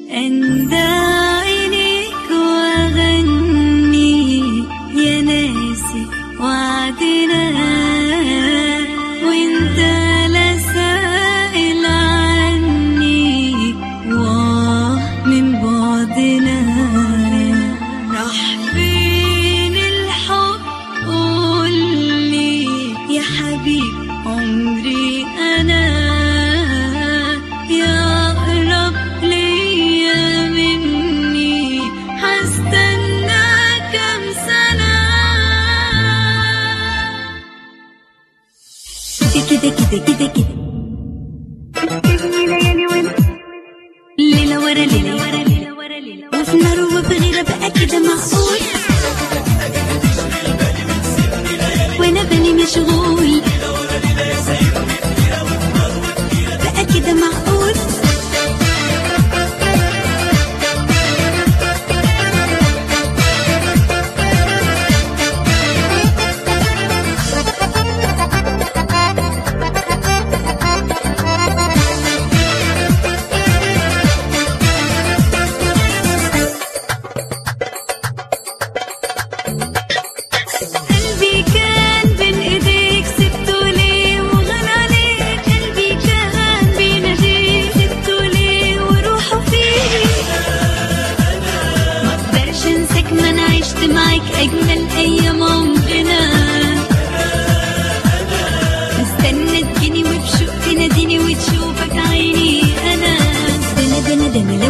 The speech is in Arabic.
أندعينيك وأغني يا ناسي وعدنا، وانت لا سائل عني من بعدنا. راح فين الحب قولي يا حبيب عمري أنا، يا أقرب ليا مني هستنى كم سنة. كده كده كده كده ليلة ورا ليلة ورا ليلة ورا ليلة، وفي نار وفي غيرة بقى كده معقول، وانا بالي مشغول بقى كده معقول. قلبي كان بين ايديك سبته ليه وغنى عليك، قلبي كان بيناديك سبته ليه وروحه فيك. مقدرش انساك ما انا عشت معاك اجمل ايام عمرنا، مستنى تجيني وبشوق تناديني وتشوفك عيني انا. ده انا